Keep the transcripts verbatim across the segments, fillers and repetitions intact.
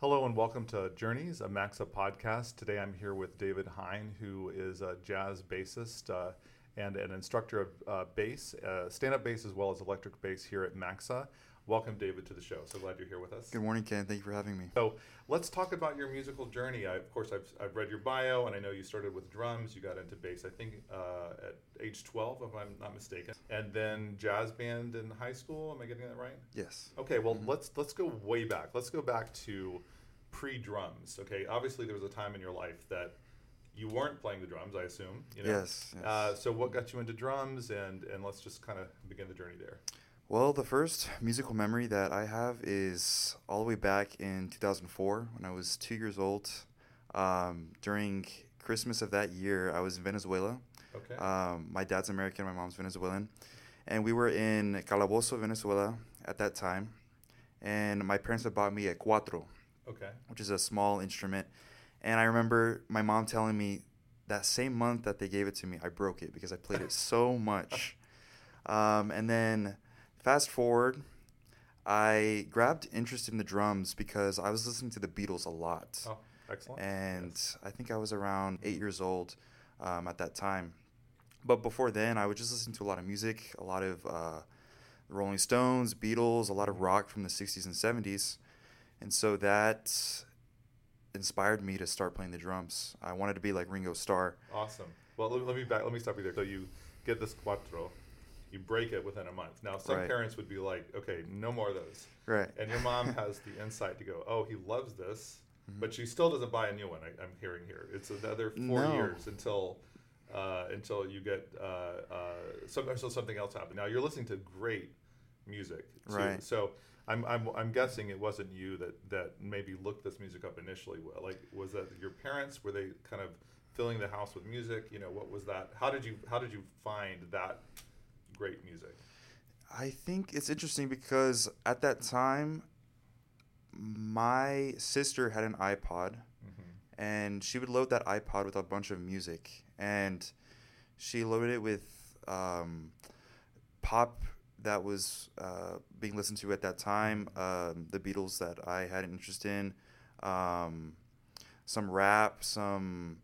Hello and welcome to Journeys, a Maxa podcast. Today I'm here with David Hine, who is a jazz bassist uh, and an instructor of uh, bass, uh, stand-up bass as well as electric bass here at Maxa. Welcome, David, to the show. So glad you're here with us. Good morning, Ken. Thank you for having me. So let's talk about your musical journey. I, of course, I've, I've read your bio, and I know you started with drums. You got into bass, I think, uh, at age twelve, if I'm not mistaken. And then jazz band in high school. Am I getting that right? Yes. Okay, well, Mhm. let's let's go way back. Let's go back to pre-drums. Okay, obviously there was a time in your life that you weren't playing the drums, I assume. You know? Yes. yes. Uh, so what got you into drums, and and let's just kind of begin the journey there. Well, the first musical memory that I have is all the way back in two thousand four when I was two years old. Um, during Christmas of that year, I was in Venezuela. Okay. Um, my dad's American, my mom's Venezuelan. And we were in Calabozo, Venezuela at that time. And my parents had bought me a cuatro, Okay. which is a small instrument. And I remember my mom telling me that same month that they gave it to me, I broke it because I played it so much. Um, and then fast forward, I grabbed interest in the drums because I was listening to the Beatles a lot. Oh, excellent. And Yes. I think I was around eight years old um, at that time. But before then, I was just listening to a lot of music, a lot of uh, Rolling Stones, Beatles, a lot of rock from the sixties and seventies. And so that inspired me to start playing the drums. I wanted to be like Ringo Starr. Awesome. Well, let, let me back. Let me stop you there. So you get this cuatro, you break it within a month. Now, some Right. parents would be like, "Okay, no more of those." Right. And your mom has the insight to go, "Oh, he loves this," Mhm. but she still doesn't buy a new one. I, I'm hearing here. It's another four No. years until uh, until you get uh, uh, some, until something else happens. Now you're listening to great music, too. Right. So I'm, I'm I'm guessing it wasn't you that that maybe looked this music up initially. Like, was that your parents? Were they kind of filling the house with music? You know, what was that? How did you how did you find that great music? I think it's interesting because at that time, my sister had an iPod, Mm-hmm. and she would load that iPod with a bunch of music. And she loaded it with um, pop that was uh, being listened to at that time, um, the Beatles that I had an interest in, um, some rap, some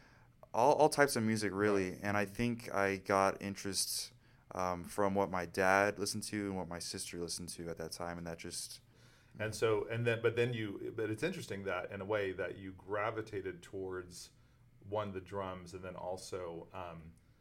all, all types of music, really. And I think I got interest um, from what my dad listened to and what my sister listened to at that time, and that just And so, and then, but then you, but it's interesting that in a way that you gravitated towards one, the drums, and then also um,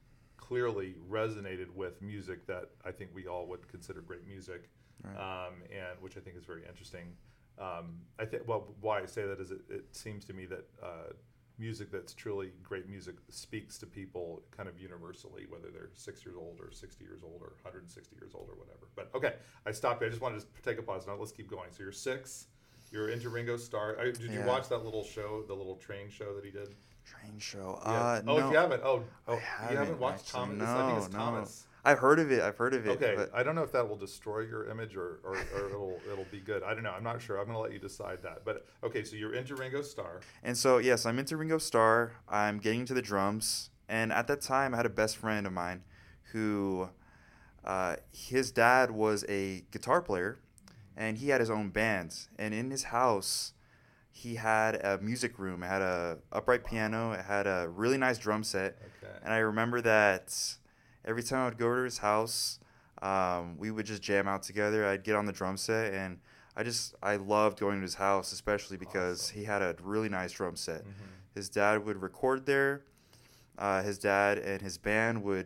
clearly resonated with music that I think we all would consider great music, right. um, and which I think is very interesting. Um, I think, well, why I say that is it, it seems to me that uh, music that's truly great music speaks to people kind of universally, whether they're six years old or sixty years old or one hundred sixty years old or whatever. But okay, I stopped you. I just wanted to take a pause. Now let's keep going. So you're six. You're into Ringo Starr. I, did you Yeah. watch that little show, the little train show that he did? Train show. Yeah. Uh, oh, no. if you haven't, oh, oh I you haven't haven't, watched actually. Thomas? I think it's No, no. Thomas. I've heard of it. I've heard of it. Okay, But I don't know if that will destroy your image or, or, or it'll it'll be good. I don't know. I'm not sure. I'm gonna let you decide that. But okay, so you're into Ringo Starr. And so, yes, I'm into Ringo Starr. I'm getting into the drums. And at that time, I had a best friend of mine who, uh, his dad was a guitar player, and he had his own band. And in his house, he had a music room. It had a upright piano. It had a really nice drum set. Okay. And I remember that every time I would go to his house, um, we would just jam out together. I'd get on the drum set, and I just I loved going to his house, especially because Awesome. he had a really nice drum set. Mm-hmm. His dad would record there. Uh, his dad and his band would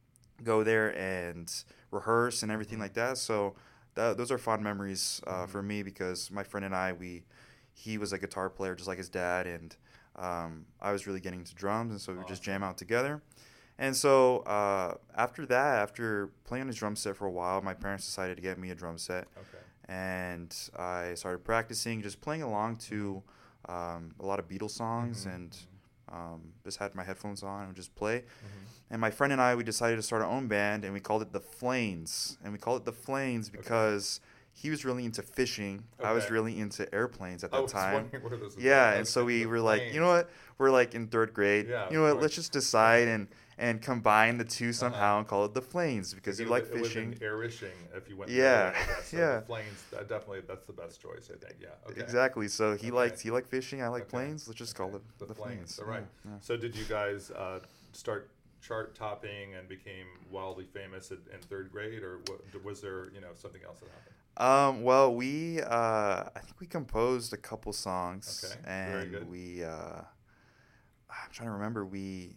go there and rehearse and everything Mhm. like that. So that, those are fond memories uh, Mhm. for me because my friend and I, we he was a guitar player just like his dad, and um, I was really getting into drums, and so we would just Awesome. jam out together. And so uh, after that, after playing on his drum set for a while, my parents decided to get me a drum set, Okay. and I started practicing, just playing along to um, a lot of Beatles songs, Mhm. and um, just had my headphones on and would just play. Mhm. And my friend and I, we decided to start our own band, and we called it the Flames. And we called it the Flames Okay. because he was really into fishing. Okay. I was really into airplanes at that I was time. Where this yeah, going. and so we were planes. like, you know what? We're like in third grade. Yeah, you know what? Let's just decide and and combine the two somehow uh-huh. and call it the Flames because you like fishing. It would airishing if you went. Yeah, way, so yeah. The Flames, uh, definitely, that's the best choice, I think. Yeah. Okay. Exactly. So he okay. liked he liked fishing. I like okay. planes. Let's just okay. call it the, the Flames. Flames. All right. Yeah, yeah. So did you guys uh, start chart topping and became wildly famous in, in third grade, or what, was there you know something else that happened? Um, well, we uh, I think we composed a couple songs, okay. and Very good. we uh, I'm trying to remember we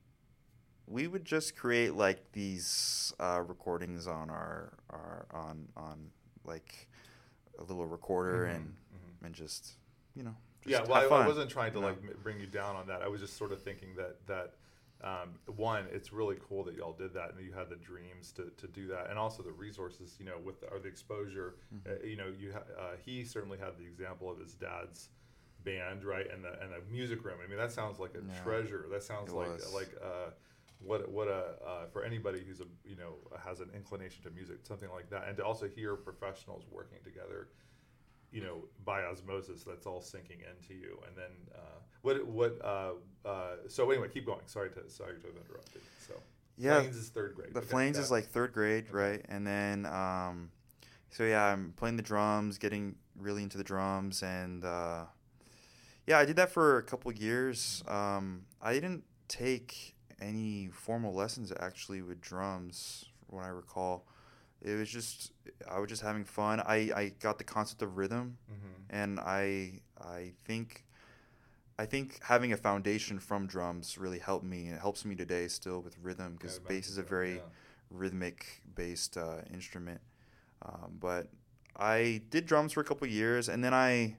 we would just create like these uh, recordings on our, our on on like a little recorder mm-hmm. and mm-hmm. and just you know just yeah. Well, I, fun, I wasn't trying to you like know? bring you down on that. I was just sort of thinking that that. Um, one, it's really cool that y'all did that and you had the dreams to, to do that, and also the resources, you know, with the, or the exposure. Mm-hmm. Uh, you know, you ha- uh, he certainly had the example of his dad's band, right, and the and the music room. I mean, that sounds like a yeah. treasure. That sounds it like was. like uh, what what a uh, for anybody who's a you know has an inclination to music, something like that, and to also hear professionals working together. You know, by osmosis, that's all sinking into you. And then, uh, what, what, uh, uh, so anyway, keep going. Sorry to, sorry to have interrupted. So, yeah, Flames is third grade. The okay, Flames yeah. is like third grade, okay. right? And then, um, so yeah, I'm playing the drums, getting really into the drums. And, uh, yeah, I did that for a couple years. Um, I didn't take any formal lessons actually with drums, from what I recall. It was just I was just having fun. I, I got the concept of rhythm, mm-hmm. and I I think I think having a foundation from drums really helped me, and it helps me today still with rhythm because yeah, bass is a very yeah. rhythmic based uh, instrument. Um, but I did drums for a couple years, and then I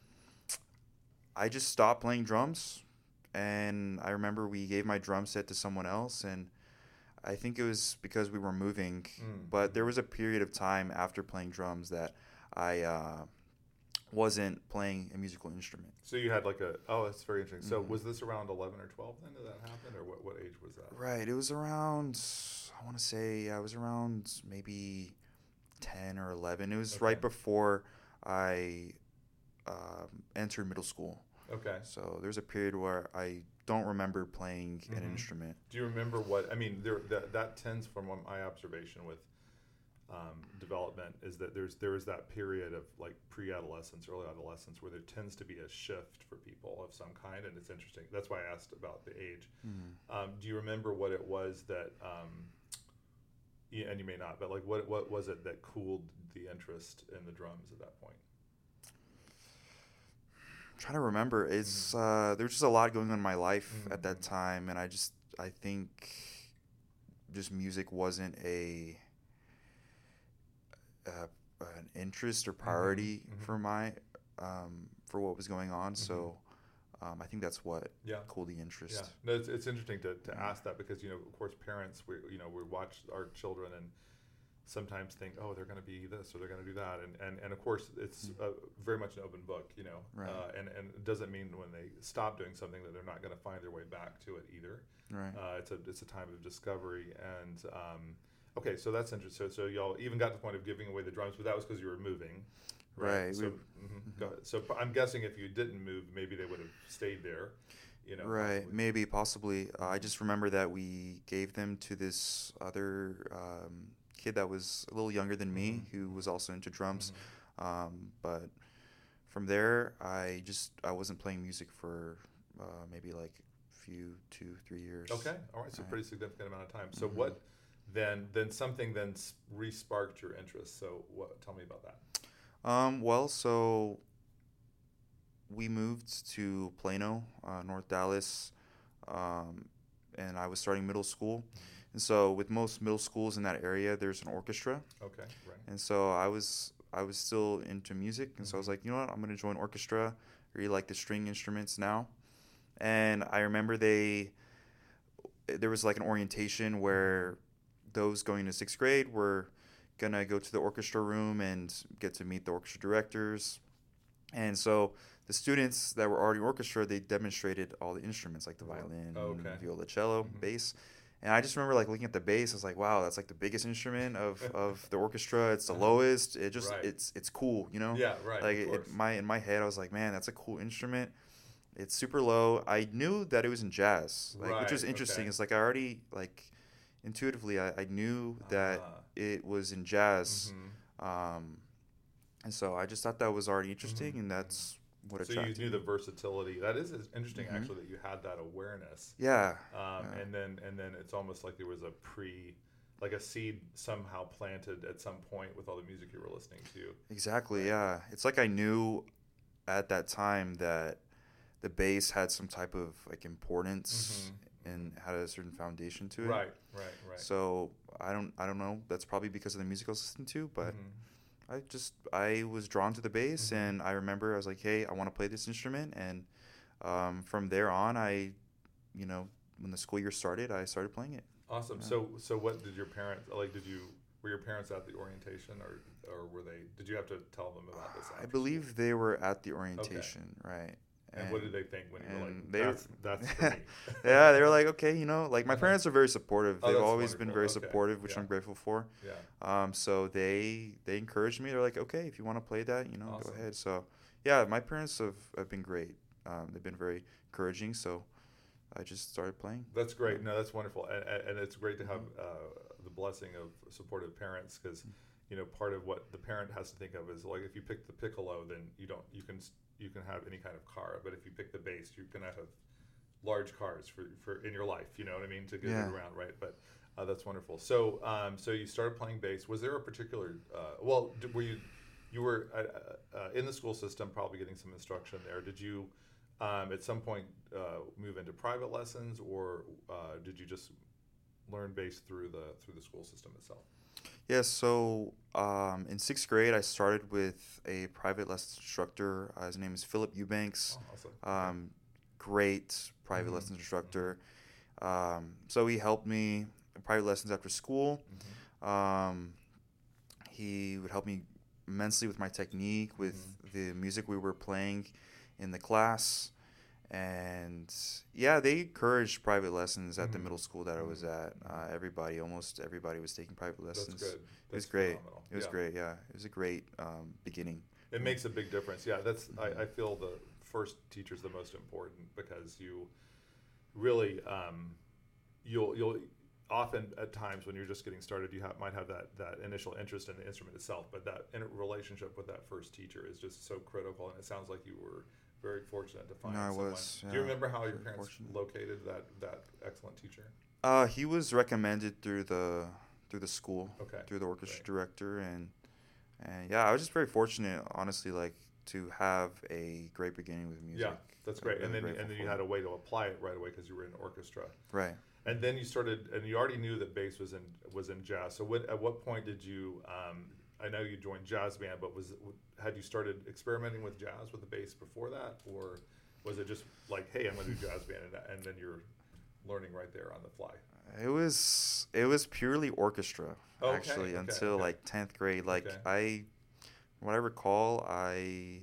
I just stopped playing drums, and I remember we gave my drum set to someone else, and I think it was because we were moving, mm. but there was a period of time after playing drums that I uh, wasn't playing a musical instrument. So you had like a, oh, that's very interesting. Mm-hmm. So was this around eleven or twelve then did that happen, or what, what age was that? Right. It was around, I want to say, I was around maybe ten or eleven. It was okay. right before I um, entered middle school. Okay. So there's a period where I don't remember playing mm-hmm. an instrument. Do you remember what, I mean, there that, that tends from my observation with um, development is that there's there is that period of like pre-adolescence, early adolescence where there tends to be a shift for people of some kind, and it's interesting. That's why I asked about the age. Mm-hmm. Um, do you remember what it was that, um, yeah, and you may not, but like what what was it that cooled the interest in the drums at that point? Trying to remember, it's mm-hmm. uh, there was just a lot going on in my life mm-hmm. at that time, and I just I think just music wasn't a uh, an interest or priority mm-hmm. for my um, for what was going on. Mm-hmm. So um, I think that's what yeah. cooled the interest. Yeah, no, it's it's interesting to, to yeah. ask that because you know of course parents we you know we watch our children and sometimes think, oh, they're going to be this or they're going to do that. And, and, and of course, it's uh, very much an open book, you know. Right. Uh, and, and it doesn't mean when they stop doing something that they're not going to find their way back to it either. Right. Uh, it's, a, it's a time of discovery. And, um, okay, so that's interesting. So, so y'all even got to the point of giving away the drums, but that was because you were moving. Right. right. So, mm-hmm. Mm-hmm. Go ahead. So I'm guessing if you didn't move, maybe they would have stayed there. You know, right, possibly. maybe, possibly. Uh, I just remember that we gave them to this other um, kid that was a little younger than me, mm-hmm. who was also into drums. Mm-hmm. Um, but from there, I just I wasn't playing music for uh, maybe like a few, two, three years. Okay, all right, so right. pretty significant amount of time. So mm-hmm. what then? Then something then re-sparked your interest. So what? Tell me about that. Um, well, so we moved to Plano, uh, North Dallas, um, and I was starting middle school. Mm-hmm. And so with most middle schools in that area, there's an orchestra. Okay, right. And so I was I was still into music, and mm-hmm. so I was like, you know what, I'm going to join orchestra. I really like the string instruments now. And I remember they there was like an orientation where those going to sixth grade were going to go to the orchestra room and get to meet the orchestra directors. And so the students that were already in orchestra, they demonstrated all the instruments like the violin, oh, okay. viola, cello, mm-hmm. bass. And I just remember like looking at the bass. I was like, wow, that's like the biggest instrument of, of the orchestra. It's the lowest. It just Right. it's it's cool, you know. Yeah, right. Like Of it, course. my in my head, I was like, man, that's a cool instrument. It's super low. I knew that it was in jazz, like which was Right, interesting. okay. It's like I already like intuitively I, I knew that Ah. it was in jazz. Mhm. Um, and so I just thought that was already interesting, Mhm. and that's what So you attracted knew the me. versatility. That is is interesting, Mhm. actually, that you had that awareness. Yeah, Um, yeah. and then and then it's almost like there was a pre, like a seed somehow planted at some point with all the music you were listening to. Exactly, Right. yeah. It's like I knew at that time that the bass had some type of like importance Mm-hmm. and had a certain foundation to it. Right, right, right. So I don't I don't know. That's probably because of the music I was listening to, but Mhm. I just I was drawn to the bass, Mhm. and I remember I was like, hey, I want to play this instrument, and um, from there on, I, you know, when the school year started, I started playing it. Awesome. Yeah. So so what did your parents like? Did you were your parents at the orientation, or or were they? Did you have to tell them about this? I after believe school? they were at the orientation, right? And, what did they think when you were like, and they "That's that's for me"? yeah, they were like, okay, you know, like my Uh-huh. parents are very supportive. Oh, They've that's always been wonderful. very Okay. supportive, which Yeah. I'm grateful for. Yeah. Um, so they they encouraged me. They're like, okay, if you want to play that, you know, Awesome. go ahead. So yeah, my parents have, have been great. Um, they've been very encouraging. So I just started playing. That's great. Yeah. No, that's wonderful, and, and and it's great to have Mhm. uh, the blessing of supportive parents, because, you know, part of what the parent has to think of is, like, if you pick the piccolo, then you don't you can s- you can have any kind of car, but if you pick the bass, you can have large cars for, for in your life. You know what I mean, to get Yeah. it around, right? But uh, that's wonderful. So um, so you started playing bass. Was there a particular uh, well, did, were you you were uh, uh, in the school system, probably getting some instruction there? Did you um, at some point uh, move into private lessons, or uh, did you just learn bass through the through the school system itself? Yeah, so um, in sixth grade, I started with a private lesson instructor. Uh, his name is Philip Eubanks. Oh, awesome. Um, great private Mhm. lessons instructor. Um, so he helped me in private lessons after school. Mhm. Um, he would help me immensely with my technique, with Mhm. the music we were playing in the class. And yeah, they encouraged private lessons at the Mhm. middle school that I was Mhm. at. Uh, everybody, almost everybody was taking private That's lessons. good. It That's was great. phenomenal. It was Yeah. great, yeah. It was a great um, beginning. It makes a big difference. Yeah, that's Mhm. I, I feel the first teacher's the most important, because you really um, you'll you'll often at times when you're just getting started, you have, might have that that initial interest in the instrument itself, but that in relationship with that first teacher is just so critical. And it sounds like you were very fortunate to find No, I someone. was, Do you yeah, remember how your very parents fortunate. located that that excellent teacher? Uh, he was recommended through the through the school, Okay. through the orchestra Great. director, and and yeah, I was just very fortunate, honestly, like to have a great beginning with music. Yeah, that's I'm great. really And then grateful and then you for had it. a way to apply it right away because you were in orchestra. Right. And then you started, and you already knew that bass was in was in jazz. So what, at what point did you? Um, I know you joined jazz band, but was had you started experimenting with jazz with the bass before that, or was it just like, hey, I'm going to do jazz band, and, and then you're learning right there on the fly? It was it was purely orchestra, Okay, actually, okay, until okay. like tenth grade. Like Okay. I, from what I recall, I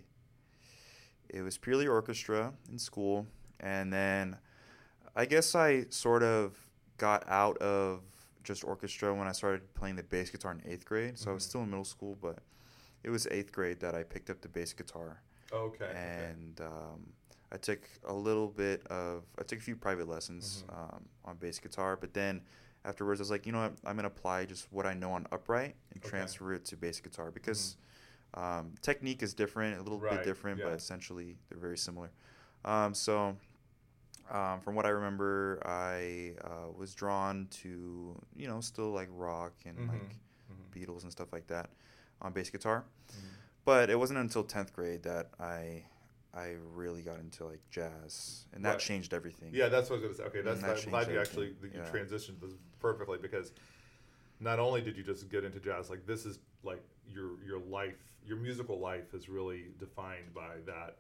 it was purely orchestra in school, and then I guess I sort of got out of just orchestra when I started playing the bass guitar in eighth grade. So I was Mhm. still in middle school, but it was eighth grade that I picked up the bass guitar, Okay. Okay. and um, I took a little bit of I took a few private lessons Mhm. um, on bass guitar, but then afterwards I was like, you know what, I'm gonna apply just what I know on upright and Okay. transfer it to bass guitar, because um, technique is different, a little Right, bit different, yeah. but essentially they're very similar. Um, so um, from what I remember, I uh, was drawn to, you know, still like rock and Mhm. like Mhm. Beatles and stuff like that on bass guitar. Mhm. But it wasn't until tenth grade that I I really got into like jazz, and that Right. changed everything. Yeah, that's what I was going to say. Okay, that's Mm, that I'm glad changed you actually everything. that you Yeah. transitioned this perfectly, because not only did you just get into jazz, like this is like your your life, your musical life is really defined by that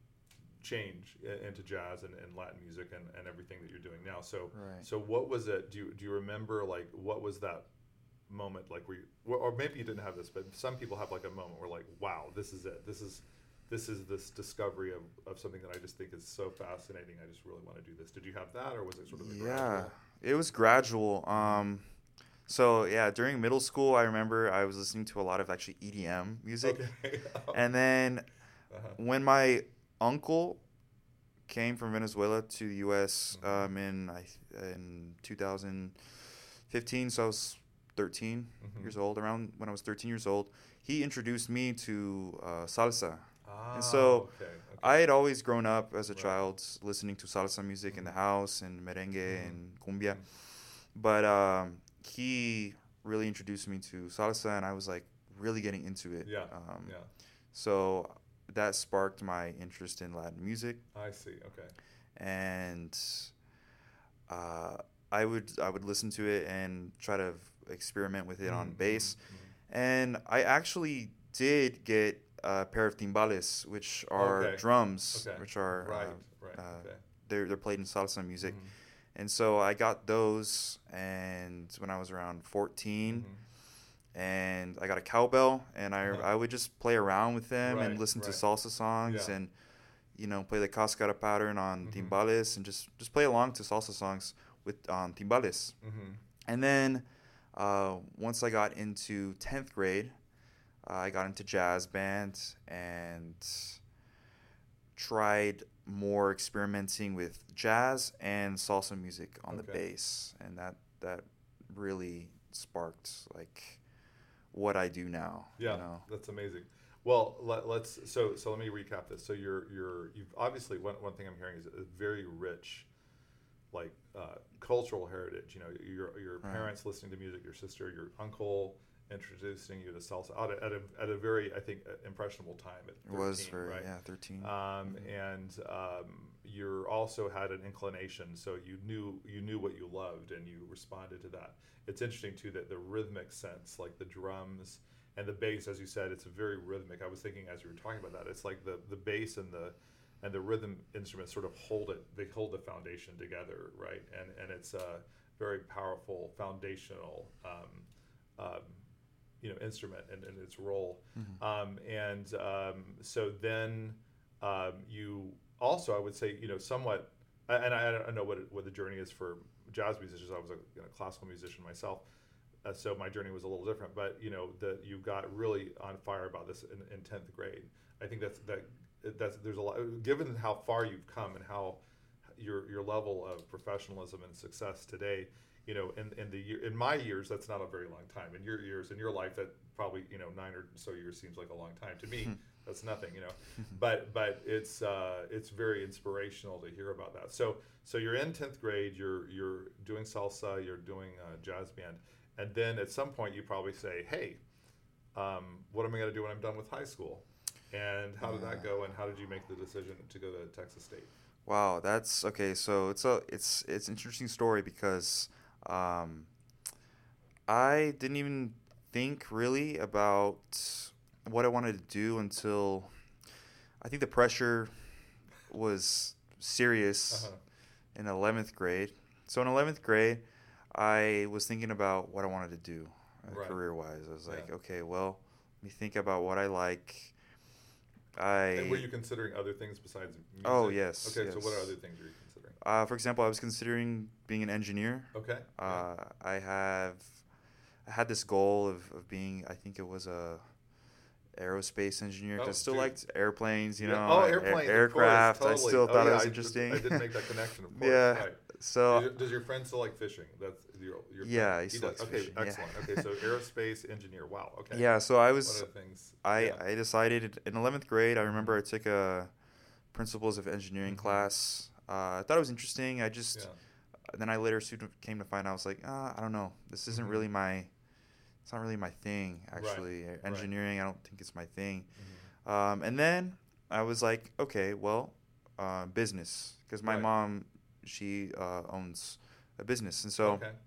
change i- into jazz and, and Latin music and, and everything that you're doing now. So Right. so what was it? Do you do you remember like what was that moment like? Where you, or or maybe you didn't have this, but some people have like a moment where like, wow, this is it. This is this is this discovery of, of something that I just think is so fascinating. I just really want to do this. Did you have that, or was it sort of a Yeah, gradual? it was gradual. Um, so yeah, during middle school, I remember I was listening to a lot of actually E D M music, Okay. and then Uh-huh. when my uncle came from Venezuela to the U S Mhm. um, in I, in two thousand fifteen, so I was thirteen Mhm. years old. Around when I was thirteen years old, he introduced me to uh, salsa, and Ah, so okay. I Okay. had always grown up as a Right. child listening to salsa music in the Mhm. house and merengue Mhm. and cumbia, Mhm. but um, he really introduced me to salsa, and I was like really getting into it. Yeah. Um, Yeah. so that sparked my interest in Latin music, I see. Okay. and uh, I would I would listen to it and try to experiment with it on Mhm. bass. Mhm. And I actually did get a pair of timbales, which are Okay. drums, Okay. which are Right. uh, Right. uh, Okay. they're they're played in salsa music. Mhm. And so I got those, and when I was around fourteen, Mhm. and I got a cowbell, and I Uh-huh. I would just play around with them and Right. listen to Right. salsa songs Yeah. and you know play the cascara pattern on Mhm. timbales and just just play along to salsa songs with on timbales. Mhm. And then uh, once I got into tenth grade, uh, I got into jazz band and tried more experimenting with jazz and salsa music on the Okay. bass, and that that really sparked like what I do now. Yeah, You know. that's amazing. Well, let, let's so so let me recap this. So you're you're you've obviously one one thing I'm hearing is a very rich, like uh, cultural heritage. You know, your your Right. parents listening to music, your sister, your uncle introducing you to salsa at a, at a, at a very I think uh, impressionable time at It was thirteen, for right? yeah thirteen. Um, Mhm. and um, you also had an inclination, so you knew you knew what you loved, and you responded to that. It's interesting too that the rhythmic sense, like the drums and the bass, as you said, it's very rhythmic. I was thinking as you were talking about that, it's like the the bass and the and the rhythm instruments sort of hold it. They hold the foundation together, right? And and it's a very powerful foundational. Um, um, you know, instrument and, and its role, Mhm. um, and um, so then um, you also, I would say, you know, somewhat, and I, I don't know what it, what the journey is for jazz musicians. I was a you know, classical musician myself, uh, so my journey was a little different. But you know, that you got really on fire about this in, in tenth grade. I think that's that that's there's a lot. Given how far you've come and how your your level of professionalism and success today, you know, in, in the year, in my years, that's not a very long time. In your years, in your life, that probably, you know, nine or so years seems like a long time to me. That's nothing, you know, but but it's uh, it's very inspirational to hear about that. So so you're in tenth grade, you're you're doing salsa, you're doing uh, jazz band, and then at some point you probably say, hey, um, what am I going to do when I'm done with high school? And how did that Yeah. go? And how did you make the decision to go to Texas State? Wow, that's okay. So it's a it's it's an interesting story because um, I didn't even think really about what I wanted to do until I think the pressure was serious Uh-huh. in eleventh grade. So in eleventh grade, I was thinking about what I wanted to do uh, Right. career wise. I was like, Yeah. okay, well, let me think about what I like. And were I you considering other things besides music? Oh, yes, Okay, so what are yes. other things are you considering? Uh, for example, I was considering being an engineer. Okay. Yeah. Uh, I have I had this goal of, of being, I think it was a aerospace engineer 'cause Oh, I still dude. liked airplanes, you Yeah. know, Oh, air- airplanes, of course, aircraft. I totally. still Oh, thought yeah, it was I just- interesting. I didn't make that connection, of course. Yeah. Right. So Does your, does your friend still like fishing? That's your, your Yeah, friend? he still likes does. fishing, Okay, yeah. excellent. Okay, so aerospace engineer. Wow. Okay. yeah, so I What was other things? I Yeah. I decided in eleventh grade. I remember I took a principles of engineering Mhm. class. Uh, I thought it was interesting. I just Yeah. then I later soon came to find out I was like, ah, I don't know. This isn't Mhm. really my it's not really my thing Right, actually. right. Engineering, I don't think it's my thing. Mhm. Um, and then I was like, okay, well, uh, business, because my Right. mom, she uh, owns a business, and so Okay.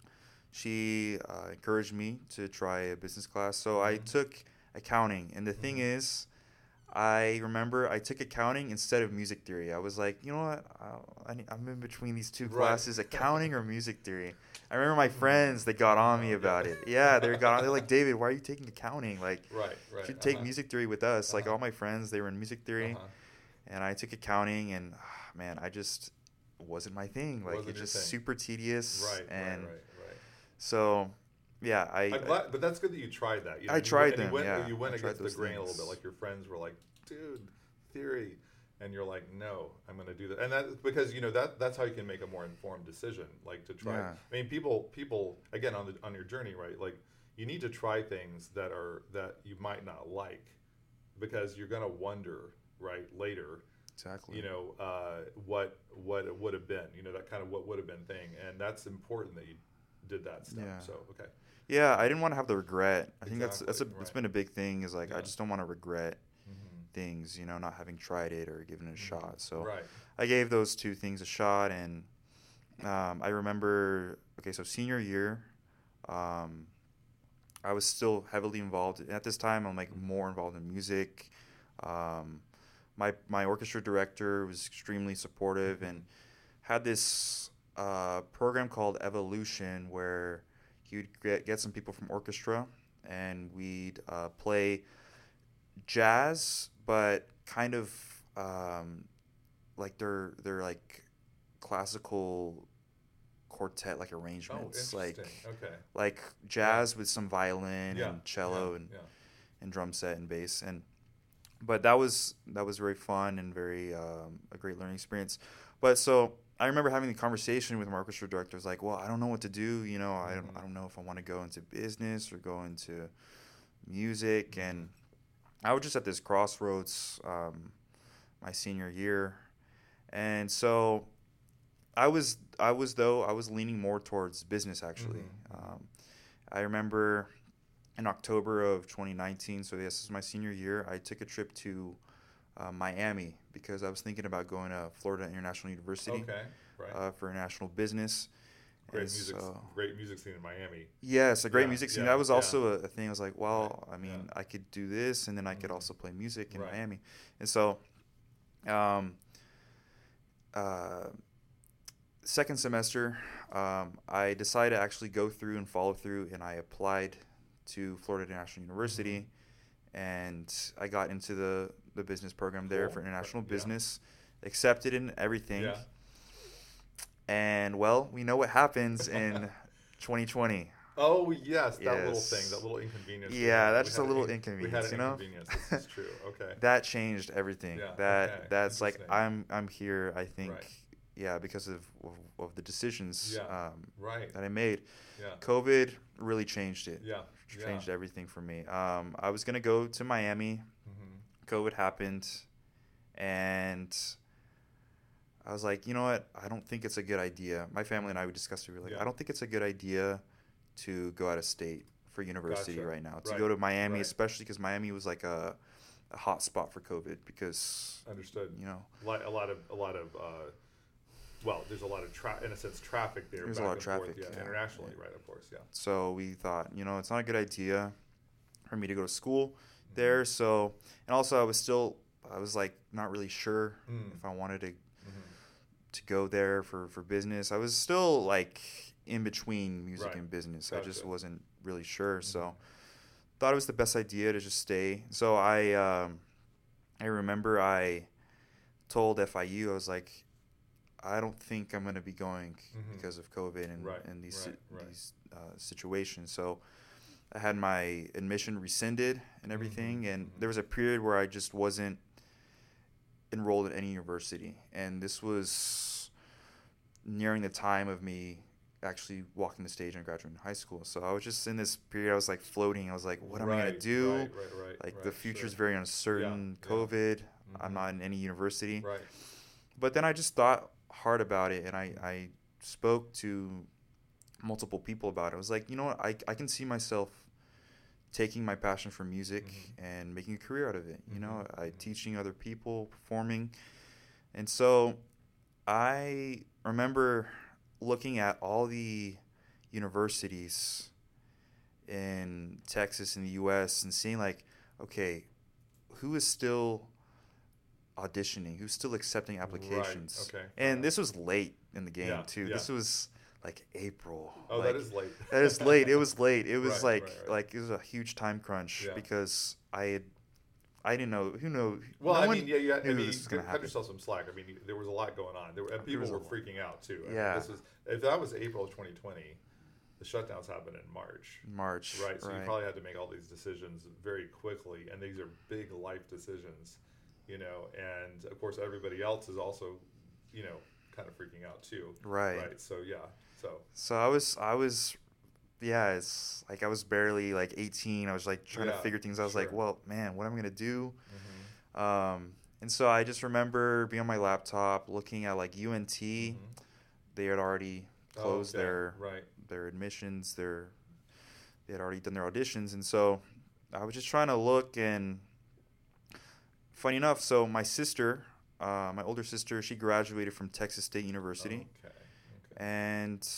she uh, encouraged me to try a business class. So I Mhm. took accounting, and the thing Mhm. is, I remember I took accounting instead of music theory. I was like, you know what? I, I need- I'm in between these two Right. classes, accounting or music theory. I remember my Mhm. friends, they got on me Oh, about yeah. it. Yeah, they got on. They're like, David, why are you taking accounting? Like, Right. Right. you should take uh-huh. music theory with us. Like Uh-huh. all my friends, they were in music theory, Uh-huh. and I took accounting, and ah, man, I just wasn't my thing. Like Wasn't it's your just thing. super tedious. Right, and right, right, right. so yeah, I, I'm glad, but that's good that you tried that. You know, I and you tried went- and them, You went, yeah. you went I tried against the those grain a little things. bit. Like your friends were like, "Dude, theory," and you're like, "No, I'm going to do that." And that because you know that that's how you can make a more informed decision. Like to try. Yeah. I mean, people people again on the on your journey, right? Like you need to try things that are that you might not like because you're going to wonder right later. exactly. You know uh, what what it would have been. You know that kind of what would have been thing, and that's important that you did that step. Yeah. So okay. Yeah, I didn't want to have the regret. I think that's that's a Exactly, it's right. been a big thing. Is like Yeah. I just don't want to regret Mm-hmm. things, you know, not having tried it or given it a shot. So Right. I gave those two things a shot, and um, I remember. Okay, so senior year, um, I was still heavily involved. At this time, I'm like more involved in music. Um, my my orchestra director was extremely supportive and had this uh, program called Evolution where you'd get, get some people from orchestra and we'd uh, play jazz, but kind of um, like they're they're like classical quartet like Oh, arrangements, interesting. like Okay. like jazz with some violin Yeah. and cello yeah, and, yeah. and drum set and bass. And but that was that was very fun and very um, a great learning experience. But so I remember having the conversation with my orchestra director. I was like, well, I don't know what to do. You know, I don't Mhm. I don't know if I want to go into business or go into music. And I was just at this crossroads um, my senior year, and so I was I was though I was leaning more towards business actually. Mhm. Um, I remember in October of twenty nineteen, so this is my senior year, I took a trip to uh, Miami because I was thinking about going to Florida International University Okay. Right. uh, for international business. great And music. so- Great music scene in Miami. Yes, a great Yeah, music scene. yeah, That was yeah. also a, a thing. I was like, well, Right, I mean, yeah. I could do this, and then I could Mhm. also play music in Right. Miami. And so, um, uh, second semester, um, I decided to actually go through and follow through, and I applied to Florida International University, Mm-hmm. and I got into the, the business program there Cool. for international Yeah. business, accepted in everything. Yeah. And, well, we know what happens in twenty twenty. Oh yes, that little thing, Yes. that little inconvenience. we Yeah, had. that's We just had a little an in- inconvenience, We had an you know? inconvenience. This is true. Okay. That changed everything. Yeah, that okay, that's like interesting. I'm I'm here. I think, Right. yeah, because of, of of the decisions Yeah, um, right. that I made. Yeah. COVID really changed it. Yeah. Changed yeah. everything for me. Um, I was gonna go to Miami. Mm-hmm. COVID happened, and I was like, you know what? I don't think it's a good idea. My family and I would discuss it. We were like, Yeah. I don't think it's a good idea to go out of state for university Gotcha. right now. To Right. go to Miami, Right. especially because Miami was like a, a hot spot for COVID because, Understood. you know, A lot, a lot of, a lot of, uh, well, there's a lot of, tra- in a sense, traffic there. There's a back lot of and forth, traffic, yeah, yeah, internationally, yeah. right? Of course, yeah. so we thought, you know, it's not a good idea for me to go to school Mm-hmm. there. So, and also I was still, I was like not really sure Mm. if I wanted to Mm-hmm. to go there for, for business. I was still like in between music Right. and business. I just Gotcha. wasn't really sure. So Mhm. thought it was the best idea to just stay. So I um, I remember I told F I U, I was like, I don't think I'm going to be going Mhm. because of COVID and, Right, and these right, si- right. these uh, situations. So I had my admission rescinded and everything. Mhm, And mhm. there was a period where I just wasn't enrolled at any university. And this was nearing the time of me actually walking the stage and graduating high school. So I was just in this period, I was like floating. I was like, what am I going to Right, do? Right, right, right. Like right, the future's sure. very uncertain. Yeah, yeah. COVID, I'm Mhm. not in any university. Right. But then I just thought hard about it, and I, I spoke to multiple people about it. I was like, you know what, I, I can see myself taking my passion for music Mhm. and making a career out of it. You know, Mhm, I mhm. teaching other people, performing. And so I remember looking at all the universities in Texas and the U S and seeing like, okay, who is still auditioning? Who's still accepting applications? okay, And uh-huh. this was late in the game Yeah, too. yeah. This was like April. Oh, like, that is late. that is late. It was late. It was Right, like right, right. like it was a huge time crunch Yeah. because I had I didn't know. Who know? Well, no I one mean, yeah, yeah. I knew mean, this you was gonna cut happen. yourself some slack. I mean, there was a lot going on. There, were- and There people was a were lot. freaking out too. I Yeah. mean, this was if that was April of twenty twenty, the shutdowns happened in March. March. Right. So right. you probably had to make all these decisions very quickly, and these are big life decisions, you know. And of course, everybody else is also, you know, kind of freaking out too. Right. Right. So yeah. So. So I was, I was, yeah. It's like I was barely like eighteen. I was like trying Yeah, to figure things out. I was sure. like, well, man, what am I gonna do? Mm-hmm. Um, and so I just remember being on my laptop looking at like U N T. Mm-hmm. They had already closed Okay, their right. their admissions. Their they had already done their auditions, and so I was just trying to look. And funny enough, so my sister, uh, my older sister, she graduated from Texas State University. Okay. Okay. And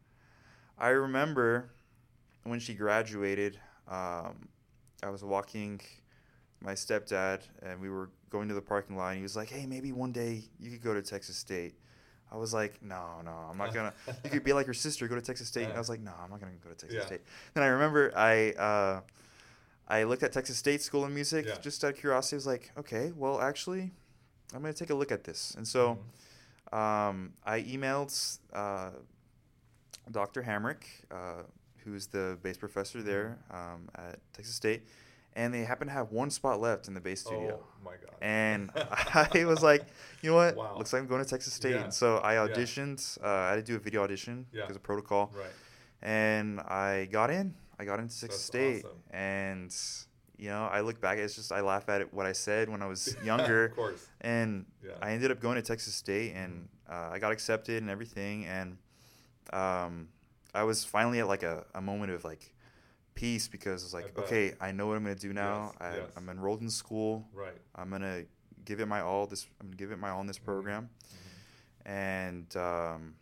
I remember when she graduated, um, I was walking my stepdad, and we were going to the parking lot. And he was like, "Hey, maybe one day you could go to Texas State." I was like, "No, no, I'm not gonna. You could be like your sister, go to Texas State." And I was like, "No, I'm not gonna go to Texas Yeah. State." Then I remember I uh, I looked at Texas State School of Music Yeah. just out of curiosity. I was like, "Okay, well, actually, I'm gonna take a look at this." And so. Mhm. Um, I emailed uh, Doctor Hamrick, uh, who's the bass professor there um, at Texas State, and they happen to have one spot left in the bass studio. Oh my God. And I was like, you know what? Wow. Looks like I'm going to Texas State. Yeah. And so I Yeah. auditioned. Uh, I had to do a video audition Yeah. because of protocol. Right. And I got in. I got into Texas That's State. awesome. And, you know, I look back, it's just, I laugh at it, what I said when I was younger. Of course. And Yeah. I ended up going to Texas State, and uh, I got accepted and everything. And um, I was finally at like a, a moment of like peace, because it's I like, bet. okay, I know what I'm going to do now. Yes, I, yes. I'm enrolled in school. Right. I'm going to give it my all. This I'm going to give it my all in this program. Mhm. And um,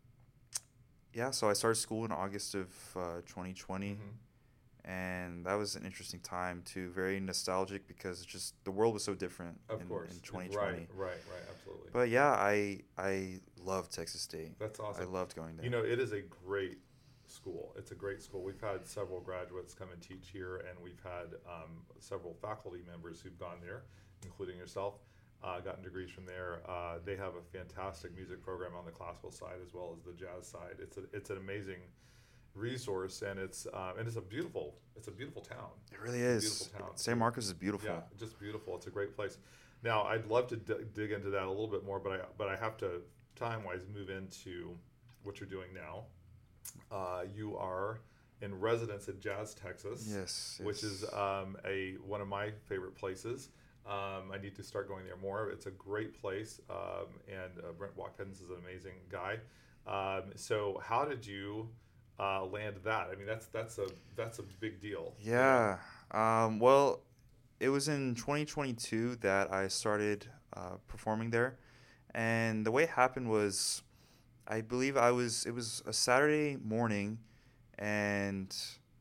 yeah, so I started school in August of uh, twenty twenty. Mhm. And that was an interesting time too, very nostalgic, because it's just the world was so different Of in, course. in twenty twenty. Right. Right. Right. Absolutely. But yeah, I I loved Texas State. That's awesome. I loved going there. You know, it is a great school. It's a great school. We've had several graduates come and teach here, and we've had um, several faculty members who've gone there, including yourself, uh, gotten degrees from there. Uh, they have a fantastic music program on the classical side as well as the jazz side. It's a, it's an amazing resource, and it's uh, and it's a beautiful it's a beautiful town. It really It's a is. beautiful town. San Marcos is beautiful. Yeah, just beautiful. It's a great place. Now, I'd love to d- dig into that a little bit more, but I but I have to time wise move into what you're doing now. Uh, you are in residence at Jazz Texas, Yes. which yes. is um, a one of my favorite places. Um, I need to start going there more. It's a great place, um, and uh, Brent Watkins is an amazing guy. Um, so, how did you uh, land that? I mean, that's that's a that's a big deal. Yeah. Um, well, it was in twenty twenty-two that I started uh, performing there, and the way it happened was, I believe I was it was a Saturday morning, and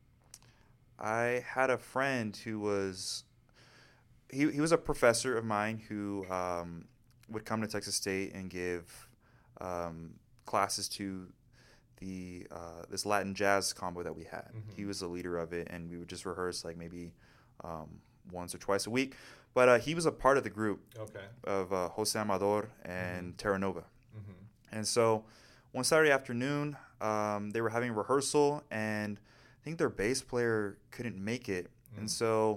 I had a friend who was he he was a professor of mine who um, would come to Texas State and give um, classes to the uh, this Latin jazz combo that we had. Mhm. He was the leader of it, and we would just rehearse like maybe um, once or twice a week. But uh, he was a part of the group Okay. of uh, Jose Amador and Terra Nova. Mm-hmm. And so one Saturday afternoon, um, they were having rehearsal, and I think their bass player couldn't make it. Mm. And so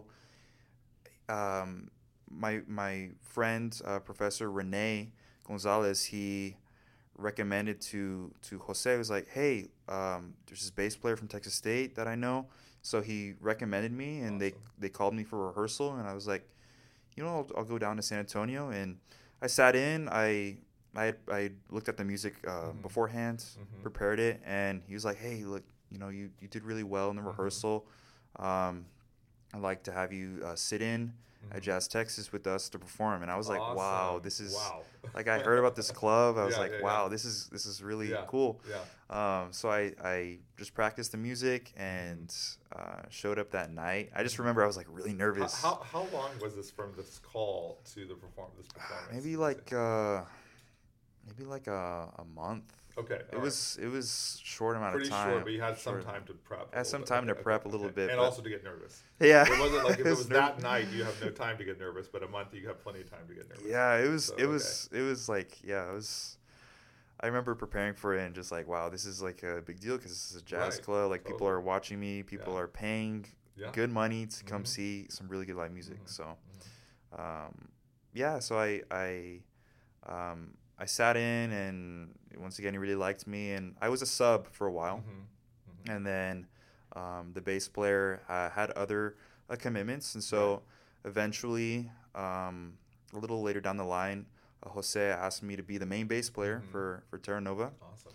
um, my my friend, uh, Professor Rene Gonzalez, he recommended to, to Jose, he was like, hey, um, there's this bass player from Texas State that I know. So he recommended me, and they, Awesome. they called me for rehearsal, and I was like, you know, I'll, I'll go down to San Antonio. And I sat in, I I, had, I looked at the music uh, Mhm. beforehand, Mhm. prepared it, and he was like, hey, look, you know, you, you did really well in the Mhm. rehearsal. Um, I'd like to have you uh, sit in at Mhm. Jazz Texas with us to perform. And I was like, wow, Awesome. this is wow. like, I heard about this club. I was Yeah, like, yeah, wow, yeah. this is this is really Yeah, cool. Yeah. Um, so I, I just practiced the music and uh, showed up that night. I just remember I was like really How, nervous. how how long was this from this call to the perform this performance? Maybe like uh, maybe like a, a month. Okay, It all right. was it was short amount Pretty of time. short, but you had some Short- time to prep. a Had little some bit. time to Okay, prep okay, a little okay. bit, and but- also to get nervous. Yeah, It wasn't like if it was nerve- that night, you have no time to get nervous, but a month you have plenty of time to get nervous. Yeah, it was So, it was it was like yeah, it was. I remember preparing for it and just like, wow, this is like a big deal because this is a jazz Right, club. Like people totally. are watching me, people Yeah. are paying Yeah. good money to come Mhm. see some really good live music. Mhm, So, mhm. um, yeah, so I I um, I sat in and once again he really liked me and I was a sub for a while, Mhm, mhm. and then um, the bass player uh, had other uh, commitments, and so Right. eventually um, a little later down the line, uh, Jose asked me to be the main bass player Mhm. for for Terra Nova. Awesome.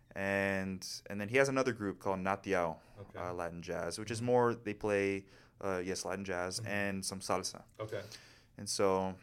and and then he has another group called Natiao, Okay. uh, Latin Jazz, which is Mhm. more they play uh, yes Latin Jazz Mhm. and some salsa. Okay. And so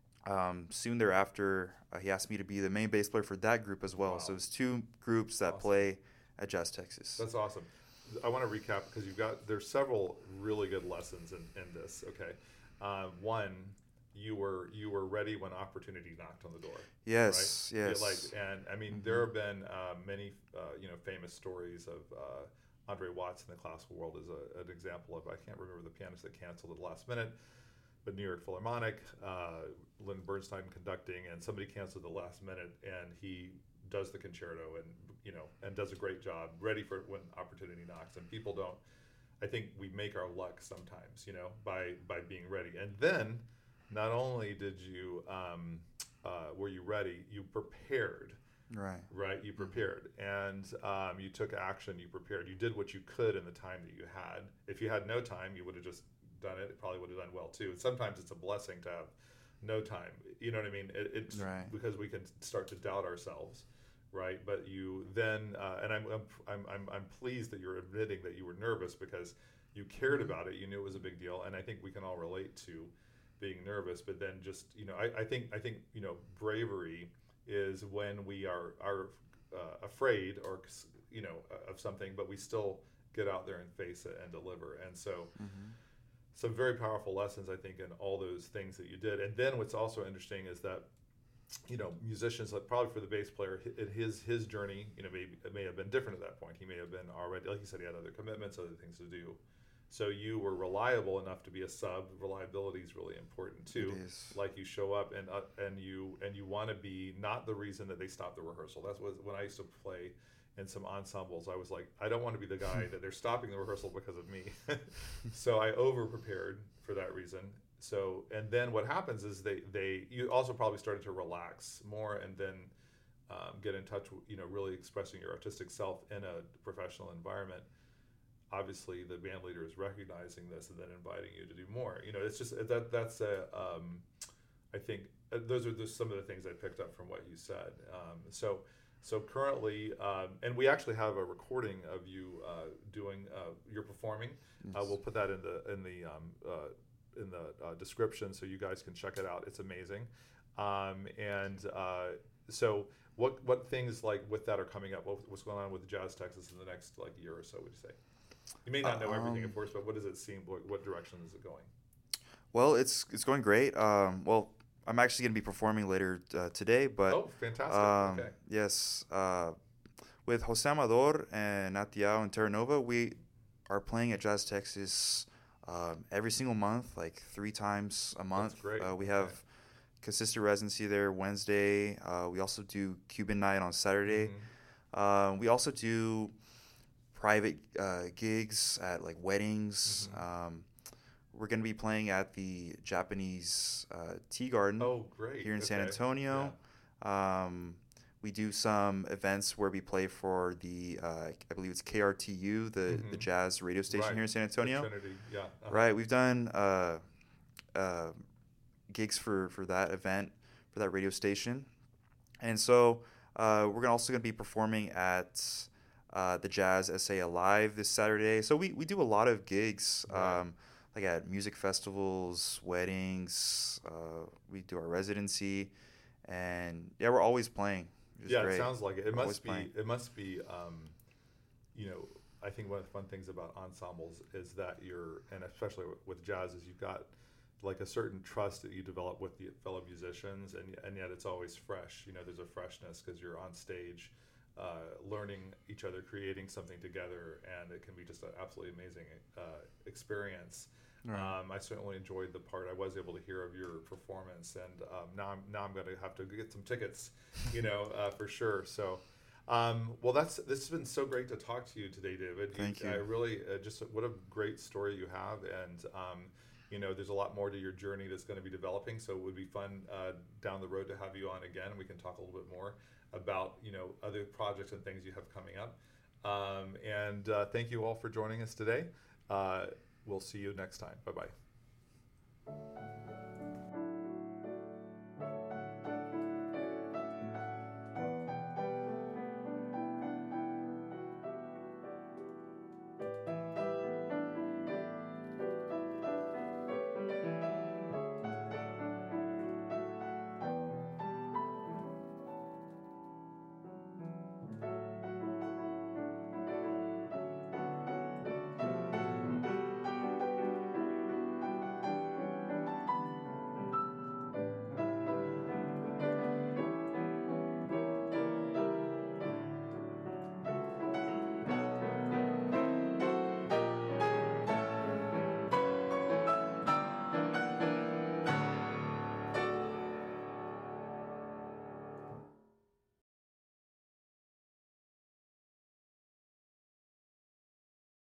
um, soon thereafter, uh, he asked me to be the main bass player for that group as well. Wow. So it's two groups that Awesome. play at Jazz Texas. That's awesome. I want to recap because you've got there's several really good lessons in, in this. Okay, uh, one, you were you were ready when opportunity knocked on the door. Yes, Right? yes. Yeah, like, and I mean, Mhm. there have been uh, many uh, you know famous stories of uh, Andre Watts in the classical world is a, an example of I can't remember the pianist that canceled at the last minute, but New York Philharmonic, uh, Lynn Bernstein conducting, and somebody canceled at the last minute, and he does the concerto and you know and does a great job, ready for when opportunity knocks, and people don't. I think we make our luck sometimes, you know, by by being ready, and then not only did you um, uh, were you ready, you prepared. Right. Right, you prepared, and um, you took action. You prepared. You did what you could in the time that you had. If you had no time, you would have just done it. It probably would have done well too. And sometimes it's a blessing to have no time. You know what I mean? It, it's Right. because we can start to doubt ourselves, right? But you then, uh, and I'm, I'm I'm I'm pleased that you're admitting that you were nervous because you cared Mhm. about it. You knew it was a big deal, and I think we can all relate to being nervous. But then just you know, I, I think I think you know, bravery is when we are are uh, afraid or you know of something, but we still get out there and face it and deliver. And so, Mm-hmm. some very powerful lessons I think in all those things that you did. And then what's also interesting is that you know musicians, like probably for the bass player, hi- in his his journey, you know maybe it may have been different at that point. He may have been already, like you said, he had other commitments, other things to do. So you were reliable enough to be a sub. Reliability is really important too. It is. Like you show up and uh, and you and you want to be not the reason that they stop the rehearsal. That's what when I used to play in some ensembles. I was like, I don't want to be the guy that they're stopping the rehearsal because of me. So I over prepared for that reason. So and then what happens is they they you also probably started to relax more and then um, get in touch with, you know really expressing your artistic self in a professional environment. Obviously the band leader is recognizing this and then inviting you to do more. You know, it's just that that's a um, I think uh, those are just some of the things I picked up from what you said. Um, so so currently, um, and we actually have a recording of you uh, doing uh, you're performing. Uh, we'll put that in the in the um, uh, in the uh, description so you guys can check it out. It's amazing. Um, and uh, so what what things like with that are coming up? What, what's going on with Jazz Texas in the next like year or so? Would you say? You may not know everything, Um, of course, but what does it seem? What, what direction is it going? Well, it's it's going great. Um, well, I'm actually going to be performing later uh, today, but Oh, fantastic! um, Okay, yes, uh, with Jose Amador and Natiao and Terra Nova, we are playing at Jazz Texas um, every single month, like three times a month. great. Uh, we Okay. have consistent residency there Wednesday. Uh, we also do Cuban night on Saturday. Mhm. Uh, we also do private uh, gigs at like weddings. Mhm. Um, we're going to be playing at the Japanese uh, Tea Garden Oh, great! here in San Okay. Antonio. Um, we do some events where we play for the, uh, I believe it's K R T U, the, the Mhm. jazz radio station Right. here in San Yeah. Antonio. Trinity, yeah. uh-huh. Right. We've done uh, uh, gigs for, for that event, for that radio station. And so uh, we're gonna also going to be performing at uh, the Jazz S A Alive this Saturday. So we, we do a lot of gigs, Right. um, like at music festivals, weddings. Uh, we do our residency. And yeah, we're always playing. Which is Yeah, great. it sounds like it. It Always must be. playing. It must be. Um, you know, I think one of the fun things about ensembles is that you're, and especially with- with jazz, is you've got like a certain trust that you develop with the fellow musicians, and and yet it's always fresh. You know, there's a freshness because you're on stage. uh, learning each other, creating something together, and it can be just an absolutely amazing uh, experience. Right. Um, I certainly enjoyed the part I was able to hear of your performance, and um, now I'm now I'm going to have to get some tickets, you know, uh, for sure. So, um, well, that's this has been so great to talk to you today, David. Thank you. I really uh, just what a great story you have, and um, you know, there's a lot more to your journey that's going to be developing. So it would be fun uh, down the road to have you on again. We can talk a little bit more about, you know, other projects and things you have coming up. Um, and uh, thank you all for joining us today. Uh, we'll see you next time. Bye bye.